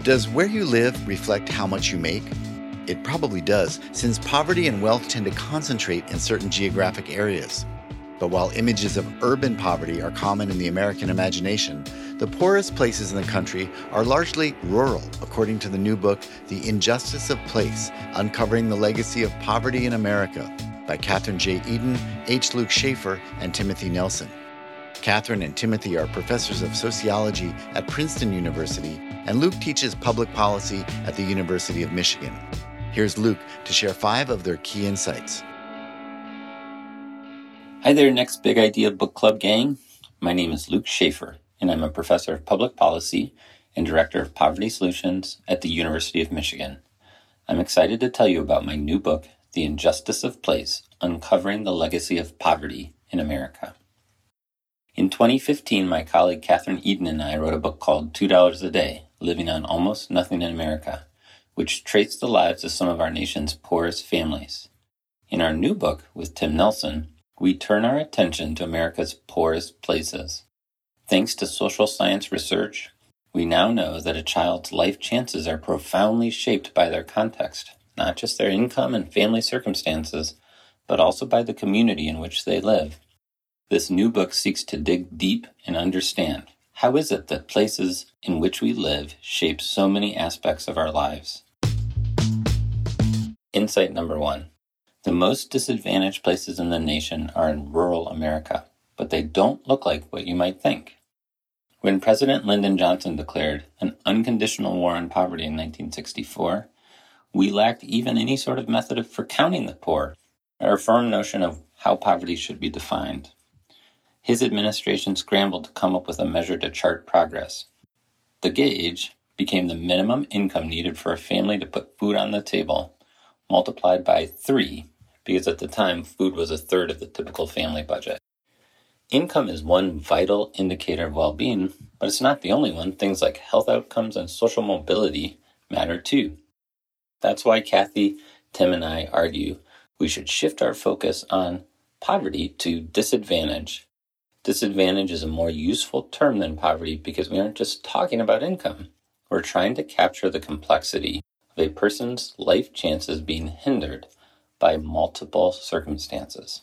Does where you live reflect how much you make? It probably does, since poverty and wealth tend to concentrate in certain geographic areas. But while images of urban poverty are common in the American imagination, the poorest places in the country are largely rural, according to the new book, The Injustice of Place, Uncovering the Legacy of Poverty in America, by Katherine J. Eden, H. Luke Schaefer, and Timothy Nelson. Katherine and Timothy are professors of sociology at Princeton University, and Luke teaches public policy at the University of Michigan. Here's Luke to share 5 of their key insights. Hi there, Next Big Idea Book Club gang. My name is Luke Schaefer, and I'm a professor of public policy and director of poverty solutions at the University of Michigan. I'm excited to tell you about my new book, The Injustice of Place, Uncovering the Legacy of Poverty in America. In 2015, my colleague Katherine Eden and I wrote a book called $2 a Day, Living on Almost Nothing in America, which traced the lives of some of our nation's poorest families. In our new book with Tim Nelson, we turn our attention to America's poorest places. Thanks to social science research, we now know that a child's life chances are profoundly shaped by their context, not just their income and family circumstances, but also by the community in which they live. This new book seeks to dig deep and understand how is it that places in which we live shape so many aspects of our lives. Insight number 1. The most disadvantaged places in the nation are in rural America, but they don't look like what you might think. When President Lyndon Johnson declared an unconditional war on poverty in 1964, we lacked even any sort of method for counting the poor, or a firm notion of how poverty should be defined. His administration scrambled to come up with a measure to chart progress. The gauge became the minimum income needed for a family to put food on the table, multiplied by 3, because at the time food was a third of the typical family budget. Income is one vital indicator of well-being, but it's not the only one. Things like health outcomes and social mobility matter too. That's why Kathy, Tim, and I argue we should shift our focus on poverty to disadvantage. Disadvantage is a more useful term than poverty because we aren't just talking about income. We're trying to capture the complexity of a person's life chances being hindered by multiple circumstances.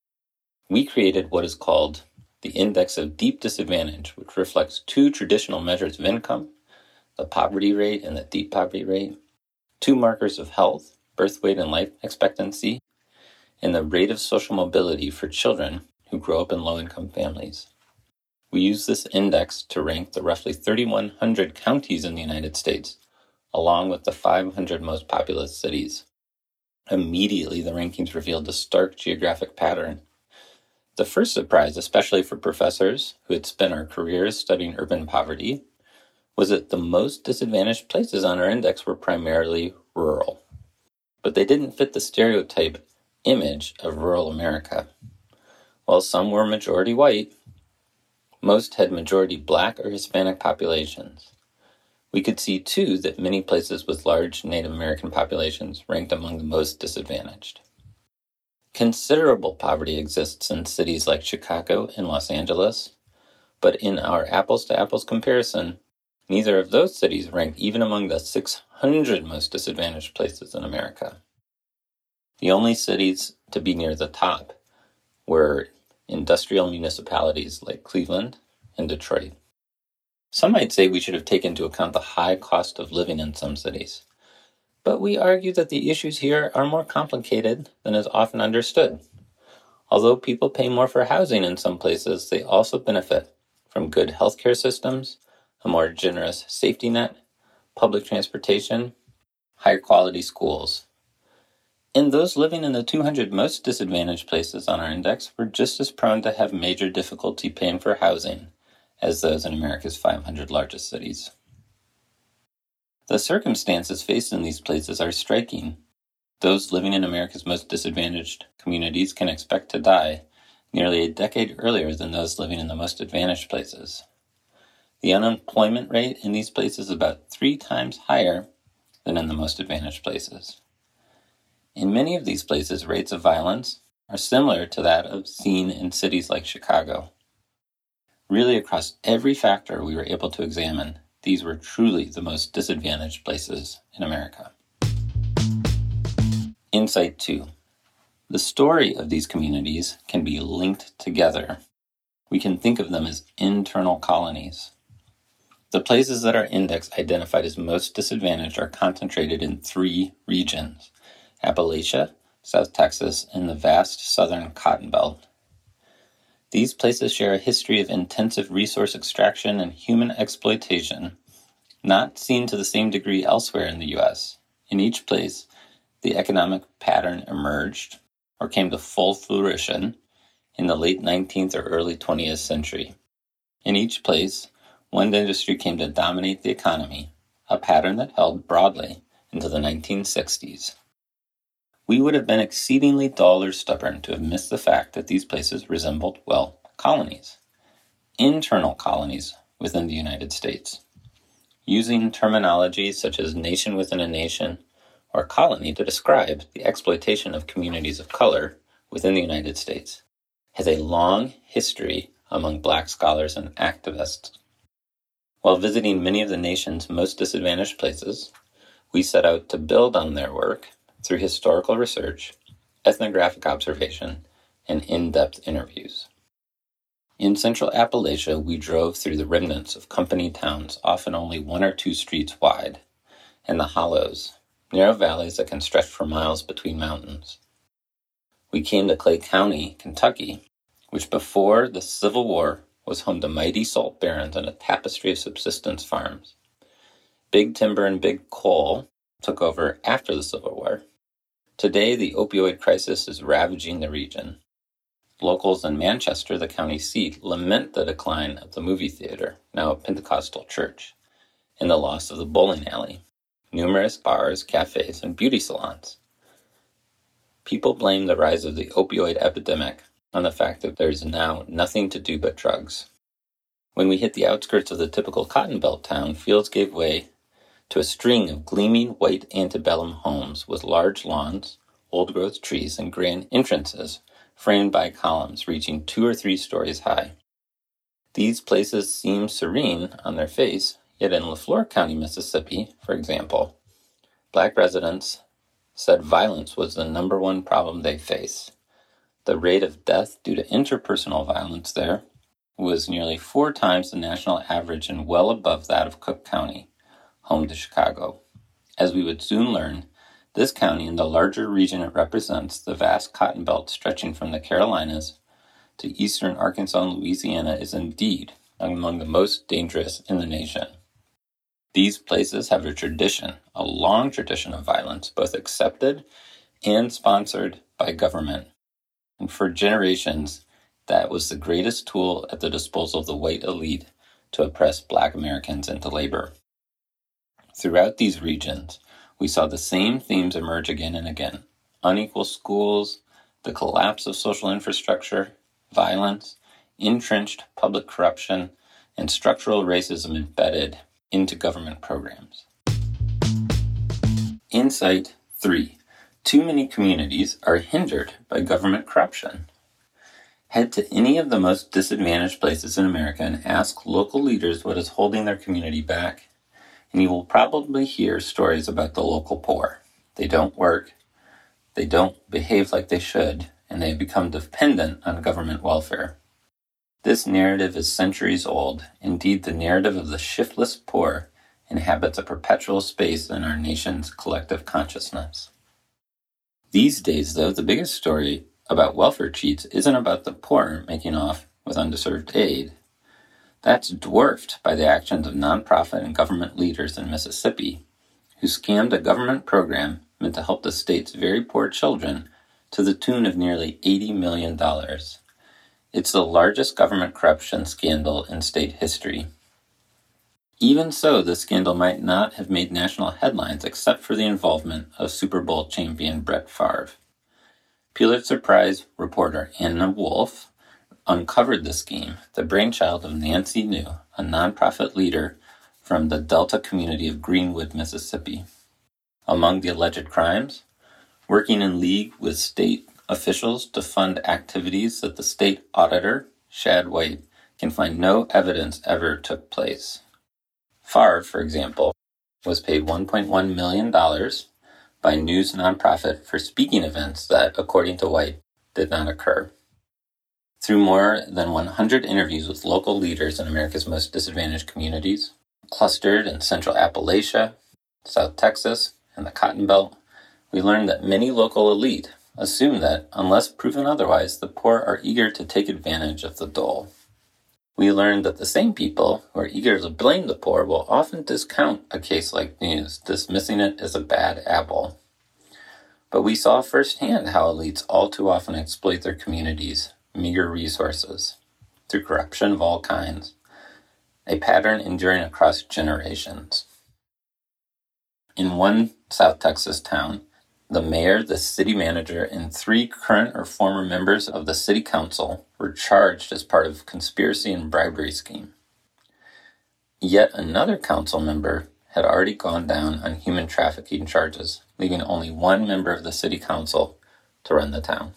We created what is called the Index of Deep Disadvantage, which reflects 2 traditional measures of income, the poverty rate and the deep poverty rate, 2 markers of health, birth weight and life expectancy, and the rate of social mobility for children who grow up in low-income families. We use this index to rank the roughly 3,100 counties in the United States, along with the 500 most populous cities. Immediately, the rankings revealed a stark geographic pattern. The first surprise, especially for professors who had spent our careers studying urban poverty, was that the most disadvantaged places on our index were primarily rural. But they didn't fit the stereotype image of rural America. While some were majority white, most had majority Black or Hispanic populations. We could see, too, that many places with large Native American populations ranked among the most disadvantaged. Considerable poverty exists in cities like Chicago and Los Angeles, but in our apples-to-apples comparison, neither of those cities ranked even among the 600 most disadvantaged places in America. The only cities to be near the top were industrial municipalities like Cleveland and Detroit. Some might say we should have taken into account the high cost of living in some cities, but we argue that the issues here are more complicated than is often understood. Although people pay more for housing in some places, they also benefit from good healthcare systems, a more generous safety net, public transportation, higher quality schools. And those living in the 200 most disadvantaged places on our index were just as prone to have major difficulty paying for housing as those in America's 500 largest cities. The circumstances faced in these places are striking. Those living in America's most disadvantaged communities can expect to die nearly a decade earlier than those living in the most advantaged places. The unemployment rate in these places is about 3 times higher than in the most advantaged places. In many of these places, rates of violence are similar to that seen in cities like Chicago. Really, across every factor we were able to examine, these were truly the most disadvantaged places in America. Insight 2. The story of these communities can be linked together. We can think of them as internal colonies. The places that are indexed identified as most disadvantaged are concentrated in 3 regions: Appalachia, South Texas, and the vast southern Cotton Belt. These places share a history of intensive resource extraction and human exploitation, not seen to the same degree elsewhere in the U.S. In each place, the economic pattern emerged or came to full fruition in the late 19th or early 20th century. In each place, one industry came to dominate the economy, a pattern that held broadly into the 1960s. We would have been exceedingly dull or stubborn to have missed the fact that these places resembled, well, colonies, internal colonies within the United States. Using terminology such as nation within a nation or colony to describe the exploitation of communities of color within the United States has a long history among Black scholars and activists. While visiting many of the nation's most disadvantaged places, we set out to build on their work through historical research, ethnographic observation, and in-depth interviews. In central Appalachia, we drove through the remnants of company towns, often only 1 or 2 streets wide, and the hollows, narrow valleys that can stretch for miles between mountains. We came to Clay County, Kentucky, which before the Civil War was home to mighty salt barons and a tapestry of subsistence farms. Big timber and big coal took over after the Civil War. Today, the opioid crisis is ravaging the region. Locals in Manchester, the county seat, lament the decline of the movie theater, now a Pentecostal church, and the loss of the bowling alley, numerous bars, cafes, and beauty salons. People blame the rise of the opioid epidemic on the fact that there is now nothing to do but drugs. When we hit the outskirts of the typical Cotton Belt town, fields gave way to a string of gleaming white antebellum homes with large lawns, old-growth trees, and grand entrances framed by columns reaching 2 or 3 stories high. These places seem serene on their face, yet in Leflore County, Mississippi, for example, Black residents said violence was the number one problem they face. The rate of death due to interpersonal violence there was nearly 4 times the national average and well above that of Cook County, home to Chicago. As we would soon learn, this county and the larger region it represents, the vast cotton belt stretching from the Carolinas to eastern Arkansas and Louisiana, is indeed among the most dangerous in the nation. These places have a long tradition of violence, both accepted and sponsored by government. And for generations, that was the greatest tool at the disposal of the white elite to oppress Black Americans into labor. Throughout these regions, we saw the same themes emerge again and again: unequal schools, the collapse of social infrastructure, violence, entrenched public corruption, and structural racism embedded into government programs. Insight 3. Too many communities are hindered by government corruption. Head to any of the most disadvantaged places in America and ask local leaders what is holding their community back, and you will probably hear stories about the local poor. They don't work, they don't behave like they should, and they become dependent on government welfare. This narrative is centuries old. Indeed, the narrative of the shiftless poor inhabits a perpetual space in our nation's collective consciousness. These days, though, the biggest story about welfare cheats isn't about the poor making off with undeserved aid. That's dwarfed by the actions of nonprofit and government leaders in Mississippi, who scammed a government program meant to help the state's very poor children to the tune of nearly $80 million. It's the largest government corruption scandal in state history. Even so, the scandal might not have made national headlines except for the involvement of Super Bowl champion Brett Favre. Pulitzer Prize reporter Anna Wolf uncovered the scheme, the brainchild of Nancy New, a nonprofit leader from the Delta community of Greenwood, Mississippi. Among the alleged crimes, working in league with state officials to fund activities that the state auditor, Shad White, can find no evidence ever took place. Favre, for example, was paid $1.1 million by news nonprofit for speaking events that, according to White, did not occur. Through more than 100 interviews with local leaders in America's most disadvantaged communities, clustered in Central Appalachia, South Texas, and the Cotton Belt, we learned that many local elite assume that, unless proven otherwise, the poor are eager to take advantage of the dole. We learned that the same people who are eager to blame the poor will often discount a case like news, dismissing it as a bad apple. But we saw firsthand how elites all too often exploit their communities' meager resources through corruption of all kinds, a pattern enduring across generations. In one South Texas town, the mayor, the city manager, and 3 current or former members of the city council were charged as part of a conspiracy and bribery scheme. Yet another council member had already gone down on human trafficking charges, leaving only 1 member of the city council to run the town.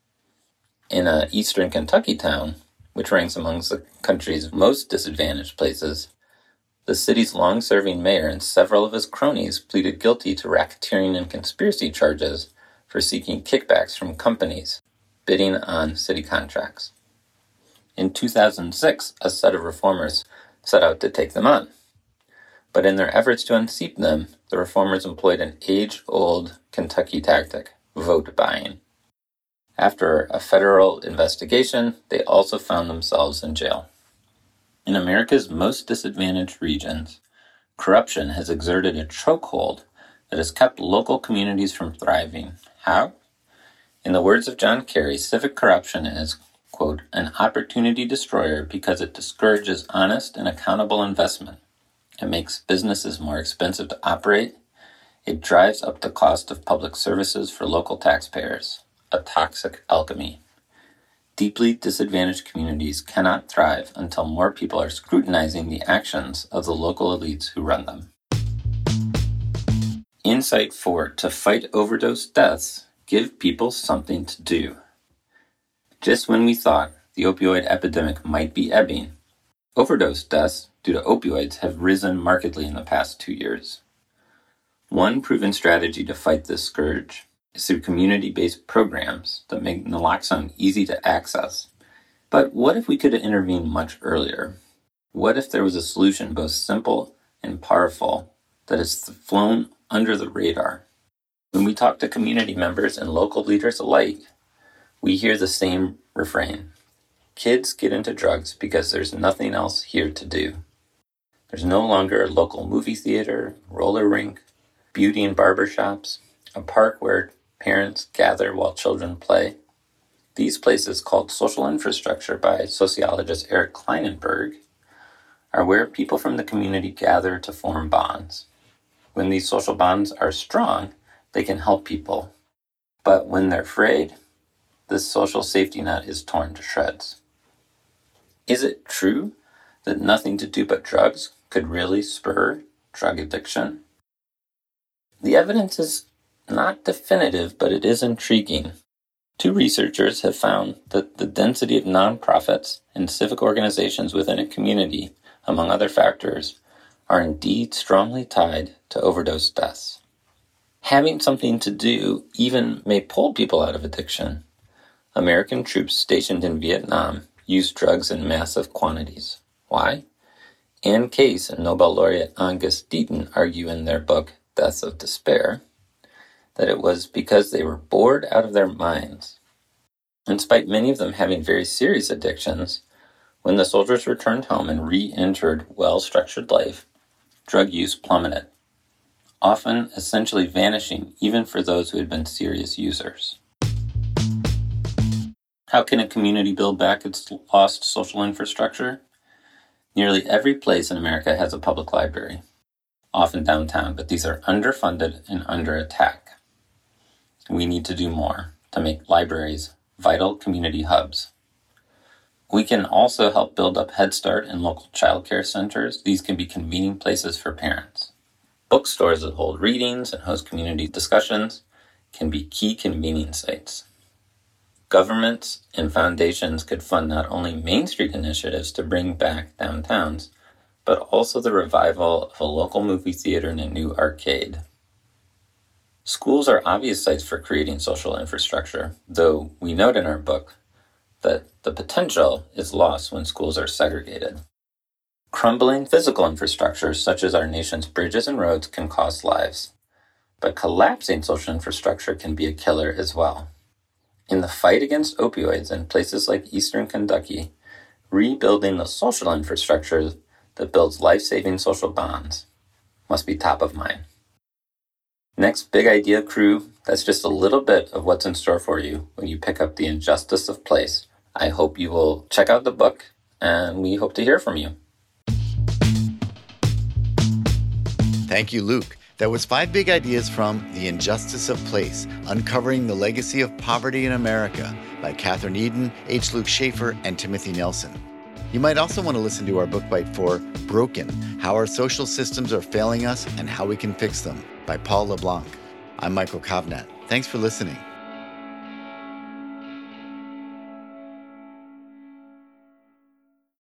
In an eastern Kentucky town, which ranks amongst the country's most disadvantaged places, the city's long-serving mayor and several of his cronies pleaded guilty to racketeering and conspiracy charges for seeking kickbacks from companies bidding on city contracts. In 2006, a set of reformers set out to take them on. But in their efforts to unseat them, the reformers employed an age-old Kentucky tactic, vote buying. After a federal investigation, they also found themselves in jail. In America's most disadvantaged regions, corruption has exerted a chokehold that has kept local communities from thriving. How? In the words of John Kerry, civic corruption is, quote, an opportunity destroyer because it discourages honest and accountable investment. It makes businesses more expensive to operate. It drives up the cost of public services for local taxpayers. A toxic alchemy. Deeply disadvantaged communities cannot thrive until more people are scrutinizing the actions of the local elites who run them. Insight 4. To fight overdose deaths, give people something to do. Just when we thought the opioid epidemic might be ebbing, overdose deaths due to opioids have risen markedly in the past 2 years. One proven strategy to fight this scourge is through community-based programs that make naloxone easy to access. But what if we could intervene much earlier? What if there was a solution both simple and powerful that has flown under the radar? When we talk to community members and local leaders alike, we hear the same refrain. Kids get into drugs because there's nothing else here to do. There's no longer a local movie theater, roller rink, beauty and barber shops, a park where parents gather while children play. These places, called social infrastructure by sociologist Eric Kleinenberg, are where people from the community gather to form bonds. When these social bonds are strong, they can help people. But when they're frayed, this social safety net is torn to shreds. Is it true that nothing to do but drugs could really spur drug addiction? The evidence is not definitive, but it is intriguing. 2 researchers have found that the density of nonprofits and civic organizations within a community, among other factors, are indeed strongly tied to overdose deaths. Having something to do even may pull people out of addiction. American troops stationed in Vietnam used drugs in massive quantities. Why? Anne Case and Nobel laureate Angus Deaton argue in their book, Deaths of Despair, that it was because they were bored out of their minds. Despite many of them having very serious addictions, when the soldiers returned home and re-entered well-structured life, drug use plummeted, often essentially vanishing even for those who had been serious users. How can a community build back its lost social infrastructure? Nearly every place in America has a public library, often downtown, but these are underfunded and under attack. We need to do more to make libraries vital community hubs. We can also help build up Head Start and local child care centers. These can be convening places for parents. Bookstores that hold readings and host community discussions can be key convening sites. Governments and foundations could fund not only Main Street initiatives to bring back downtowns, but also the revival of a local movie theater and a new arcade. Schools are obvious sites for creating social infrastructure, though we note in our book that the potential is lost when schools are segregated. Crumbling physical infrastructure, such as our nation's bridges and roads, can cost lives, but collapsing social infrastructure can be a killer as well. In the fight against opioids in places like Eastern Kentucky, rebuilding the social infrastructure that builds life-saving social bonds must be top of mind. Next, Big Idea Crew, that's just a little bit of what's in store for you when you pick up The Injustice of Place. I hope you will check out the book, and we hope to hear from you. Thank you, Luke. That was 5 big ideas from The Injustice of Place, Uncovering the Legacy of Poverty in America by Catherine Eden, H. Luke Schaefer, and Timothy Nelson. You might also want to listen to our book bite for Broken, How Our Social Systems Are Failing Us and How We Can Fix Them by Paul LeBlanc. I'm Michael Kovnat. Thanks for listening.